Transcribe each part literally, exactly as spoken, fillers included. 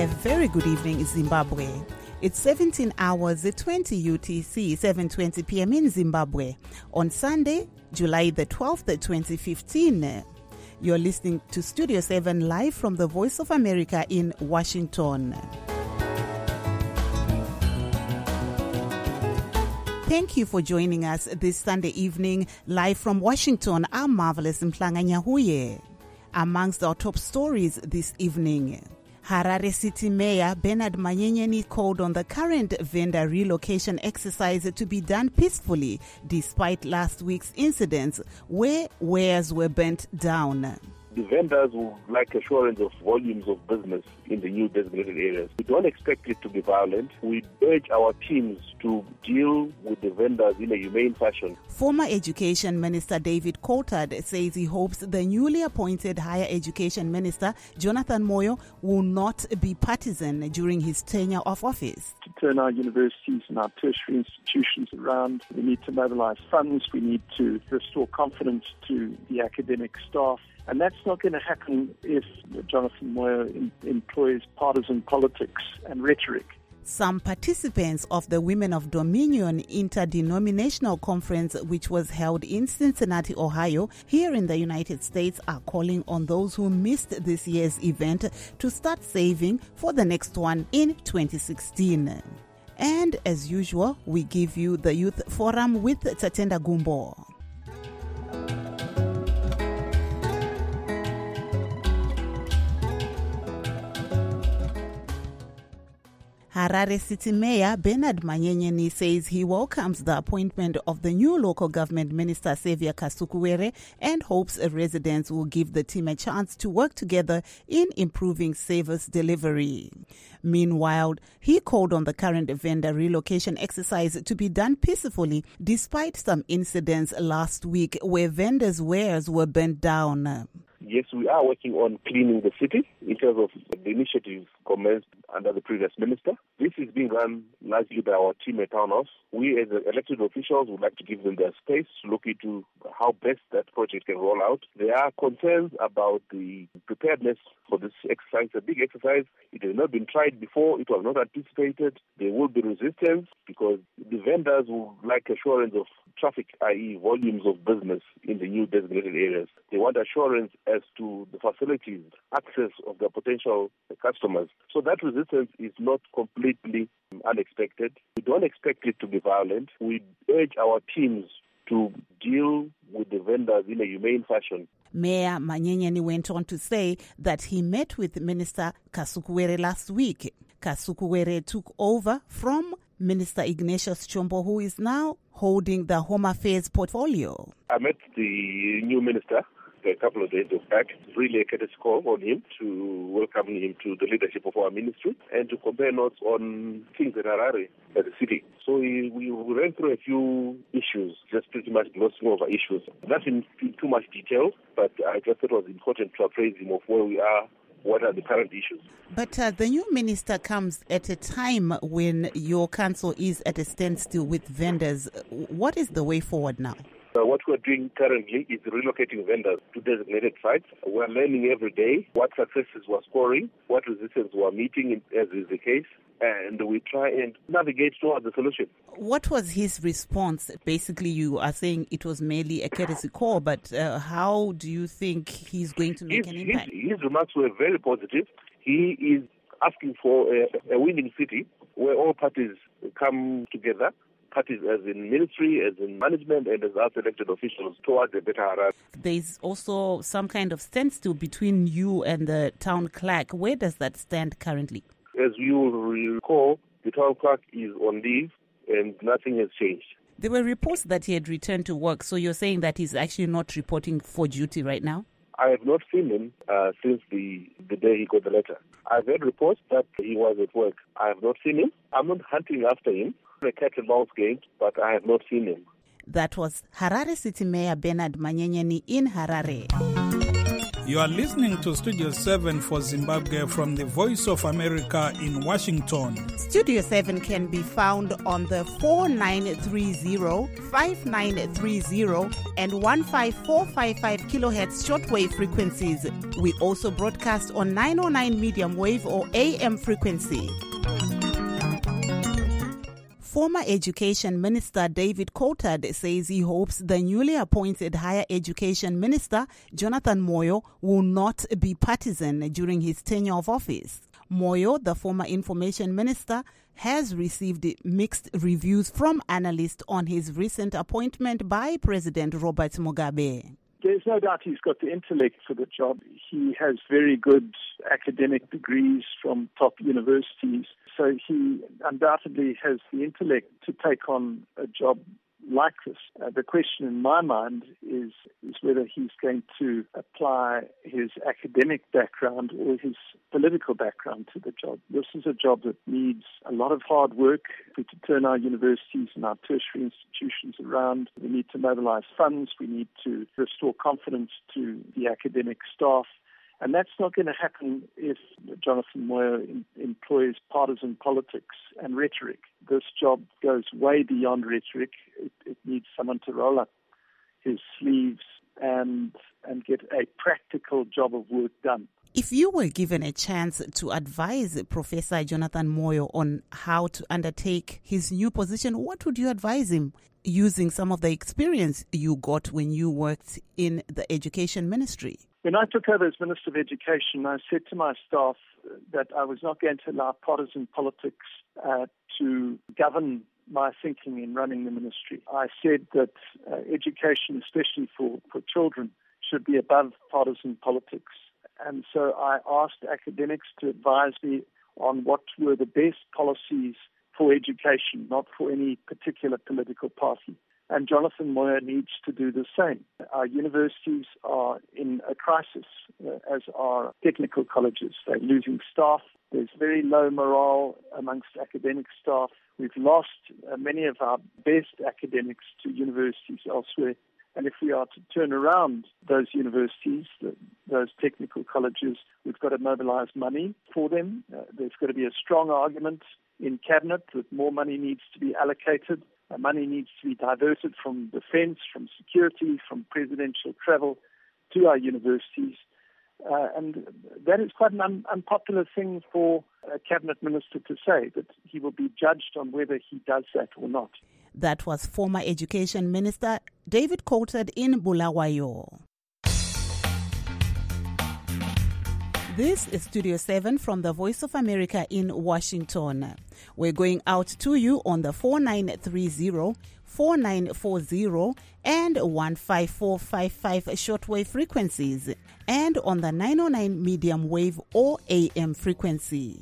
very good evening, Zimbabwe. It's seventeen hours, twenty U T C, seven twenty p.m. in Zimbabwe. On Sunday, July the twelfth, twenty fifteen. You're listening to Studio seven live from the Voice of America in Washington. Thank you for joining us this Sunday evening live from Washington. I'm Marvelous Mhlanga Nyahuye. Amongst our top stories this evening, Harare City Mayor Bernard Manyenyeni called on the current vendor relocation exercise to be done peacefully despite last week's incidents where wares were burnt down. The vendors would like assurance of volumes of business in the new designated areas. We don't expect it to be violent. We urge our teams to deal with the vendors in a humane fashion. Former Education Minister David Coulthard says he hopes the newly appointed Higher Education Minister Jonathan Moyo will not be partisan during his tenure of office. To turn our universities and our tertiary institutions around, we need to mobilize funds. We need to restore confidence to the academic staff. And that's not going to happen if Jonathan Moyo in, employs partisan politics and rhetoric. Some participants of the Women of Dominion Interdenominational Conference, which was held in Cincinnati, Ohio, here in the United States, are calling on those who missed this year's event to start saving for the next one in twenty sixteen. And as usual, we give you the Youth Forum with Tatenda Gumbo. Harare City Mayor Bernard Manyenyeni says he welcomes the appointment of the new local government minister Xavier Kasukuwere and hopes residents will give the team a chance to work together in improving service delivery. Meanwhile, he called on the current vendor relocation exercise to be done peacefully despite some incidents last week where vendors' wares were burnt down. Yes, we are working on cleaning the city in terms of the initiative commenced under the previous minister. This is being run largely by our team at Town House. We as elected officials would like to give them their space to look into how best that project can roll out. There are concerns about the preparedness for this exercise, a big exercise. It has not been tried before. It was not anticipated. There will be resistance because the vendors would like assurance of traffic, that is volumes of business in the new designated areas. They want assurance as to the facilities, access of the potential customers. So that resistance is not completely unexpected. We don't expect it to be violent. We urge our teams to deal with the vendors in a humane fashion. Mayor Manyenyeni went on to say that he met with Minister Kasukuwere last week. Kasukuwere took over from Minister Ignatius Chombo, who is now holding the Home Affairs portfolio. I met the new minister a couple of days back. Really a courtesy call on him to welcome him to the leadership of our ministry and to compare notes on things in Harare as a city. So we, we ran through a few issues, just pretty much glossing over issues. Not in, in too much detail, but I just thought it was important to appraise him of where we are. What are the current issues? But uh, the new minister comes at a time when your council is at a standstill with vendors. What is the way forward now? Uh, what we're doing currently is relocating vendors to designated sites. We're learning every day what successes we're scoring, what resistance we're meeting, as is the case, and we try and navigate towards the solution. What was his response? Basically, you are saying it was merely a courtesy call, but uh, how do you think he's going to make his, an impact? His, his remarks were very positive. He is asking for a, a winning city where all parties come together, parties as in ministry, as in management, and as us elected officials towards a better Harare. There's also some kind of standstill between you and the town clerk. Where does that stand currently? As you will recall, the town clerk is on leave and nothing has changed. There were reports that he had returned to work, so you're saying that he's actually not reporting for duty right now? I have not seen him uh, since the, the day he got the letter. I've heard reports that he was at work. I have not seen him. I'm not hunting after him. A cat and mouse game, but I have not seen him. That was Harare City Mayor Bernard Manyenyeni in Harare. You are listening to Studio seven for Zimbabwe from the Voice of America in Washington. Studio seven can be found on the four nine three zero, five nine three zero and one five four five five kilohertz shortwave frequencies. We also broadcast on nine oh nine medium wave or A M frequency. Former Education Minister David Coulthard says he hopes the newly appointed Higher Education Minister, Jonathan Moyo, will not be partisan during his tenure of office. Moyo, the former Information Minister, has received mixed reviews from analysts on his recent appointment by President Robert Mugabe. There's no doubt he's got the intellect for the job. He has very good academic degrees from top universities. So he undoubtedly has the intellect to take on a job like this. Uh, the question in my mind is, is whether he's going to apply his academic background or his political background to the job. This is a job that needs a lot of hard work to turn our universities and our tertiary institutions around. We need to mobilize funds. We need to restore confidence to the academic staff. And that's not going to happen if Jonathan Moyo in, employs partisan politics and rhetoric. This job goes way beyond rhetoric. It, it needs someone to roll up his sleeves and and get a practical job of work done. If you were given a chance to advise Professor Jonathan Moyo on how to undertake his new position, what would you advise him using some of the experience you got when you worked in the education ministry? When I took over as Minister of Education, I said to my staff that I was not going to allow partisan politics uh, to govern my thinking in running the ministry. I said that uh, education, especially for, for children, should be above partisan politics. And so I asked academics to advise me on what were the best policies for education, not for any particular political party. And Jonathan Moyo needs to do the same. Our universities are in a crisis, uh, as are technical colleges. They're losing staff. There's very low morale amongst academic staff. We've lost uh, many of our best academics to universities elsewhere. And if we are to turn around those universities, the, those technical colleges, we've got to mobilize money for them. Uh, there's got to be a strong argument in Cabinet that more money needs to be allocated. Uh, money needs to be diverted from defense, from security, from presidential travel to our universities. Uh, and that is quite an un- unpopular thing for a cabinet minister to say, that he will be judged on whether he does that or not. That was former Education Minister David Coulthard in Bulawayo. This is Studio seven from the Voice of America in Washington. We're going out to you on the four nine three zero, four nine four zero and one five four five five shortwave frequencies, and on the nine oh nine medium wave or A M frequency.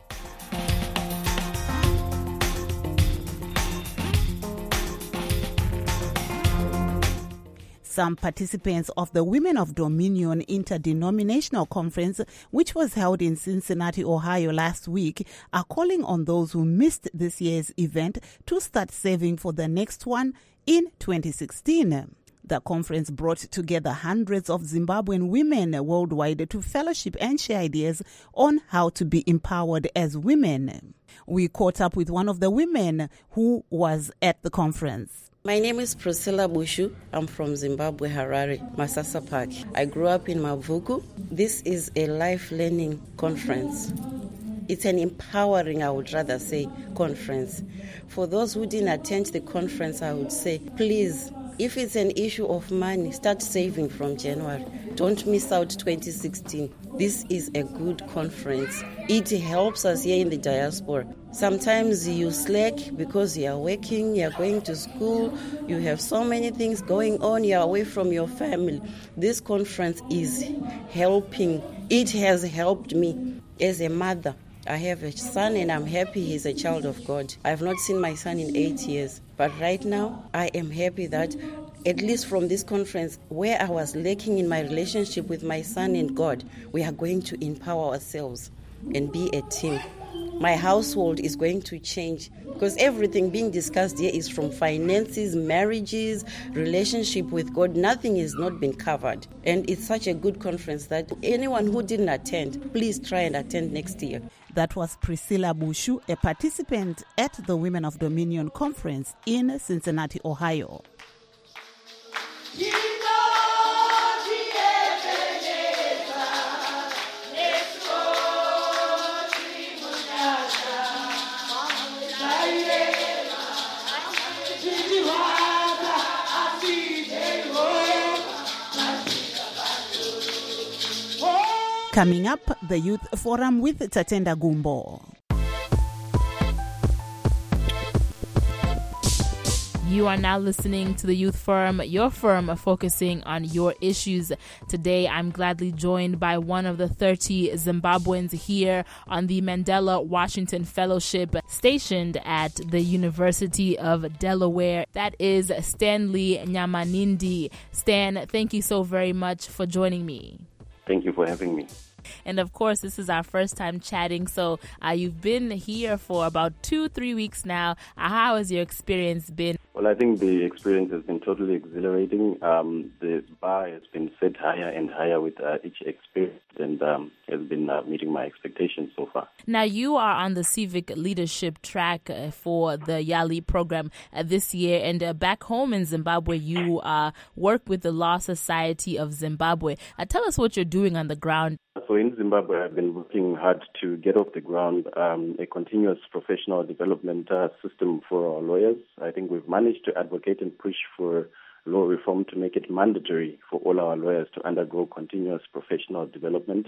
Some participants of the Women of Dominion Interdenominational Conference, which was held in Cincinnati, Ohio last week, are calling on those who missed this year's event to start saving for the next one in twenty sixteen. The conference brought together hundreds of Zimbabwean women worldwide to fellowship and share ideas on how to be empowered as women. We caught up with one of the women who was at the conference. My name is Priscilla Bushu. I'm from Zimbabwe, Harare, Masasa Park. I grew up in Mavuku. This is a life learning conference. It's an empowering, I would rather say, conference. For those who didn't attend the conference, I would say, please, if it's an issue of money, start saving from January. Don't miss out twenty sixteen. This is a good conference. It helps us here in the diaspora. Sometimes you slack because you are working, you are going to school, you have so many things going on, you are away from your family. This conference is helping. It has helped me as a mother. I have a son and I'm happy he's a child of God. I have not seen my son in eight years. But right now, I am happy that at least from this conference, where I was lacking in my relationship with my son and God, we are going to empower ourselves and be a team. my household is going to change, because everything being discussed here is from finances, marriages, relationship with God. Nothing has not been covered. And it's such a good conference that anyone who didn't attend, please try and attend next year. That was Priscilla Bushu, a participant at the Women of Dominion Conference in Cincinnati, Ohio. Coming up, the Youth Forum with Tatenda Gumbo. You are now listening to the Youth Forum, your forum focusing on your issues. Today, I'm gladly joined by one of the thirty Zimbabweans here on the Mandela Washington Fellowship, stationed at the University of Delaware. That is Stanley Nyamanindi. Stan, thank you so very much for joining me. Thank you for having me. And of course, this is our first time chatting. So uh, you've been here for about two, three weeks now. Uh, how has your experience been? Well, I think the experience has been totally exhilarating. Um, the bar has been set higher and higher with uh, each experience, and um, has been uh, meeting my expectations so far. Now, you are on the civic leadership track uh, for the YALI program uh, this year. And uh, back home in Zimbabwe, you uh, work with the Law Society of Zimbabwe. Uh, tell us what you're doing on the ground. So in Zimbabwe, I've been working hard to get off the ground um, a continuous professional development uh, system for our lawyers. I think we've managed to advocate and push for law reform to make it mandatory for all our lawyers to undergo continuous professional development.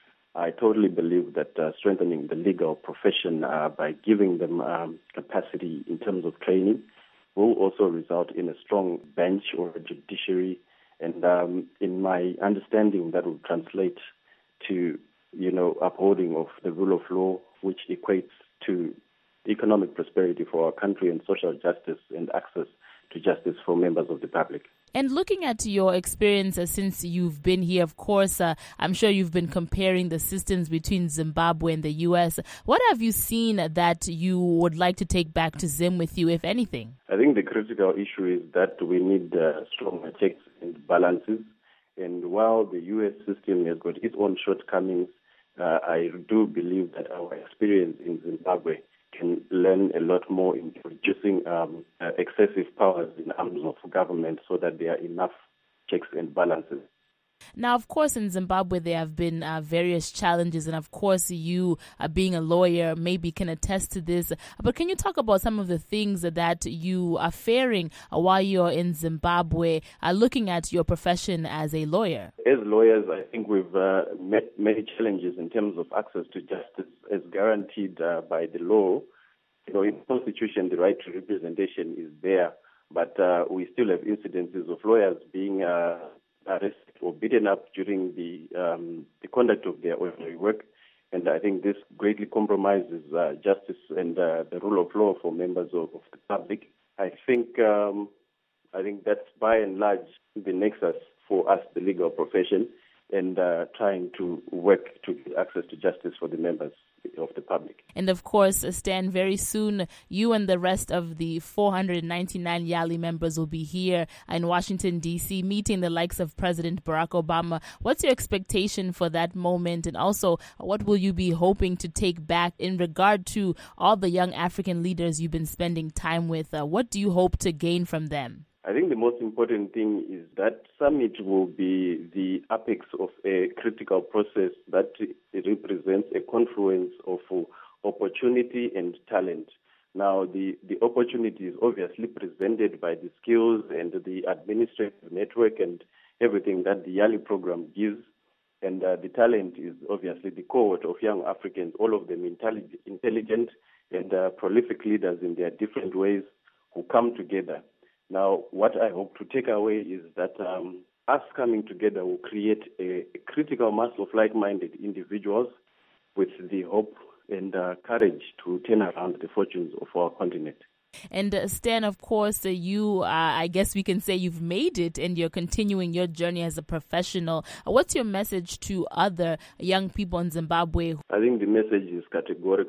I totally believe that uh, strengthening the legal profession uh, by giving them um, capacity in terms of training will also result in a strong bench or a judiciary. And um, in my understanding, that will translate to, you know, upholding of the rule of law, which equates to economic prosperity for our country and social justice and access to justice for members of the public. And looking at your experience uh, since you've been here, of course, uh, I'm sure you've been comparing the systems between Zimbabwe and the U S. What have you seen that you would like to take back to Zim with you, if anything? I think the critical issue is that we need uh, stronger checks and balances. And while the U S system has got its own shortcomings, uh, I do believe that our experience in Zimbabwe can learn a lot more in reducing um, uh, excessive powers in arms of government so that there are enough checks and balances. Now, of course, in Zimbabwe, there have been uh, various challenges. And of course, you uh, being a lawyer maybe can attest to this. But can you talk about some of the things that you are faring uh, while you're in Zimbabwe, uh, looking at your profession as a lawyer? As lawyers, I think we've uh, met many challenges in terms of access to justice as guaranteed uh, by the law. You know, in the Constitution, the right to representation is there, but uh, we still have incidences of lawyers being uh, arrested or beaten up during the um, the conduct of their ordinary work, and I think this greatly compromises uh, justice and uh, the rule of law for members of, of the public. I think um, I think that's by and large the nexus for us, the legal profession, and uh, trying to work to get access to justice for the members of the public. And of course, Stan, very soon you and the rest of the four hundred ninety-nine YALI members will be here in Washington, D C, meeting the likes of President Barack Obama. What's your expectation for that moment? And also, what will you be hoping to take back in regard to all the young African leaders you've been spending time with? Uh, what do you hope to gain from them? I think the most important thing is that summit will be the apex of a critical process that represents a confluence of opportunity and talent. Now, the, the opportunity is obviously presented by the skills and the administrative network and everything that the YALI program gives. And uh, the talent is obviously the cohort of young Africans, all of them intelligent, intelligent and uh, prolific leaders in their different ways who come together. Now, what I hope to take away is that um, us coming together will create a, a critical mass of like-minded individuals with the hope and uh, courage to turn around the fortunes of our continent. And uh, Stan, of course, uh, you, uh, I guess we can say you've made it and you're continuing your journey as a professional. Uh, what's your message to other young people in Zimbabwe? I think the message is categorical.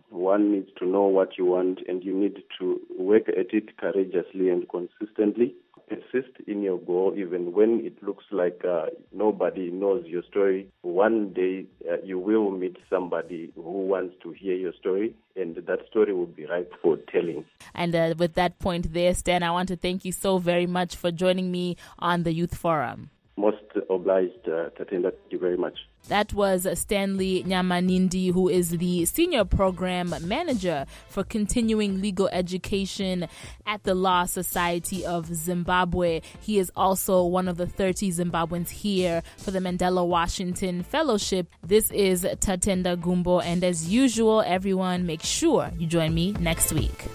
One needs to know what you want, and you need to work at it courageously and consistently. Persist in your goal even when it looks like uh, nobody knows your story. One day uh, you will meet somebody who wants to hear your story, and that story will be ripe for telling. And uh, with that point there, Stan, I want to thank you so very much for joining me on the Youth Forum. Most obliged, uh, Tatenda. Thank you very much. That was Stanley Nyamanindi, who is the Senior Program Manager for Continuing Legal Education at the Law Society of Zimbabwe. He is also one of the thirty Zimbabweans here for the Mandela Washington Fellowship. This is Tatenda Gumbo, and as usual, everyone, make sure you join me next week.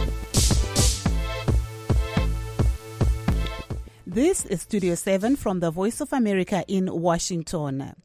This is Studio seven from the Voice of America in Washington.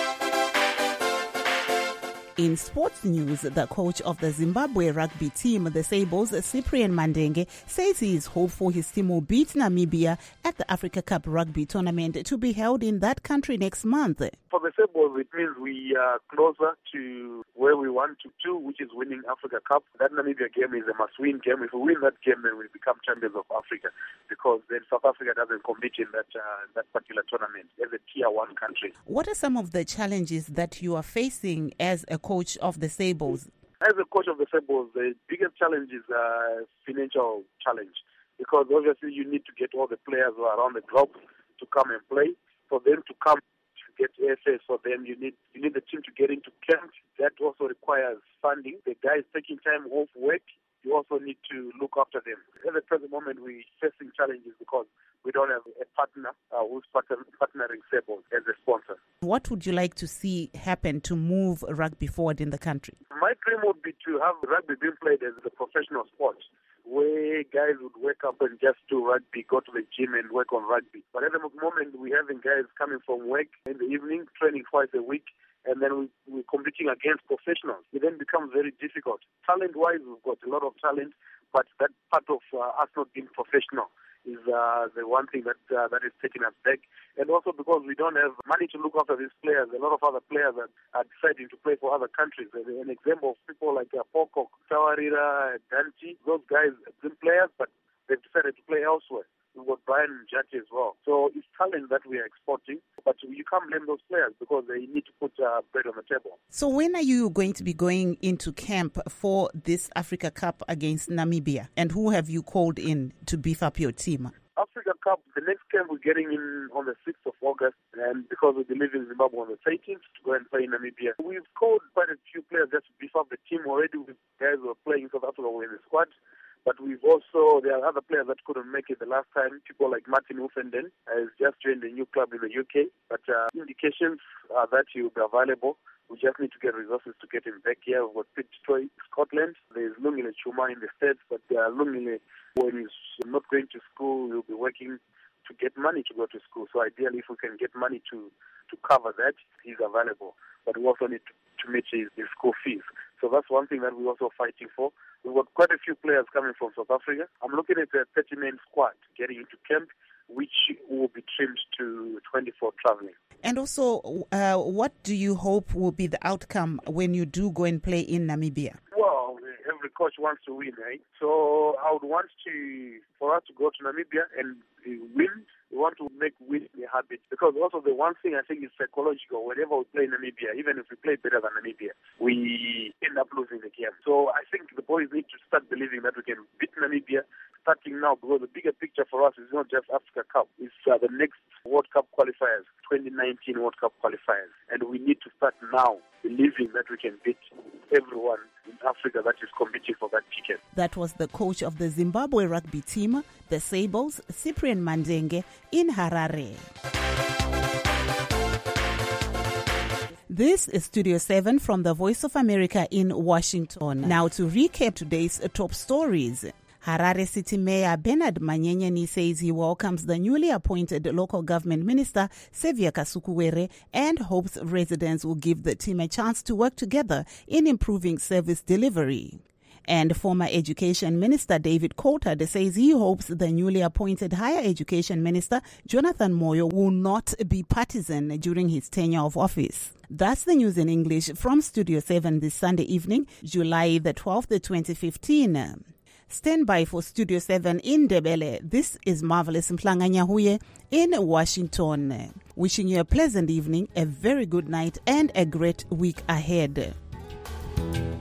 In sports news, the coach of the Zimbabwe rugby team, the Sables, Cyprian Mandenge, says he is hopeful his team will beat Namibia at the Africa Cup rugby tournament to be held in that country next month. For the Sables, it means we are closer to where we want to do, which is winning Africa Cup. That Namibia game is a must-win game. If we win that game, then we become champions of Africa, because then South Africa doesn't compete in that uh, that particular tournament as a tier one country. What are some of the challenges that you are facing as a coach of the Sables? As a coach of the Sables, the biggest challenge is a financial challenge, because obviously you need to get all the players who are around the globe to come and play. For them to come to get airfares for them, you need you need the team to get into camp. That also requires funding. The guys taking time off work, you also need to look after them. At the present moment, we're facing challenges because we don't have a partner uh, who's partner, partnering Sables as a sponsor. What would you like to see happen to move rugby forward in the country? My dream would be to have rugby being played as a professional sport, where guys would wake up and just do rugby, go to the gym and work on rugby. But at the moment, we're having guys coming from work in the evening, training twice a week, and then we, we're competing against professionals. It then becomes very difficult. Talent-wise, we've got a lot of talent, but that part of uh, us not being professional is uh, the one thing that uh, that is taking us back. And also because we don't have money to look after these players, a lot of other players are, are deciding to play for other countries. And an example of people like uh, Pocock, Tawarira, Danti, those guys have been players, but they've decided to play elsewhere. We've got Brian Njati as well. So it's talent that we are exporting, but you can't blame those players because they need to put uh, bread on the table. So when are you going to be going into camp for this Africa Cup against Namibia? And who have you called in to beef up your team? Africa Cup, the next camp we're getting in on the sixth of August, and because we live in Zimbabwe on the eighteenth to go and play in Namibia. We've called quite a few players just to beef up the team already. With guys who are playing in South Africa were in the squad. But we've also, there are other players that couldn't make it the last time. People like Martin Uffenden has just joined a new club in the U K. But uh, indications are that he will be available. We just need to get resources to get him back here. We've got Pitt Scotland. There's Lungile Chuma in the States, but uh, Lungile, when he's not going to school, he'll be working to get money to go to school. So ideally, if we can get money to, to cover that, he's available. But we also need to, to meet his, his school fees. So that's one thing that we're also fighting for. We've got quite a few players coming from South Africa. I'm looking at a thirty-man squad getting into camp, which will be trimmed to twenty-four traveling. And also, uh, what do you hope will be the outcome when you do go and play in Namibia? Well, every coach wants to win, right? So I would want to, for us to go to Namibia and win. We want to make winning a habit, because also the one thing I think is psychological. Whenever we play in Namibia, even if we play better than Namibia, we end up losing the game. So I think the boys need to start believing that we can beat Namibia starting now, because the bigger picture for us is not just Africa Cup. It's uh, the next World Cup qualifiers, twenty nineteen World Cup qualifiers. And we need to start now believing that we can beat everyone in Africa that is competing for that ticket. That was the coach of the Zimbabwe rugby team, the Sables, Cyprian Mandenge, in Harare. This is Studio seven from the Voice of America in Washington. Now to recap today's top stories. Harare City Mayor Bernard Manyenyeni says he welcomes the newly appointed local government minister, Xavier Kasukuwere, and hopes residents will give the team a chance to work together in improving service delivery. And former Education Minister David Coulthard says he hopes the newly appointed Higher Education Minister Jonathan Moyo will not be partisan during his tenure of office. That's the news in English from Studio seven this Sunday evening, July the twelfth, twenty fifteen. Stand by for Studio seven in Ndebele. This is Marvelous Mhlanga-Nyahuye in Washington. Wishing you a pleasant evening, a very good night, and a great week ahead.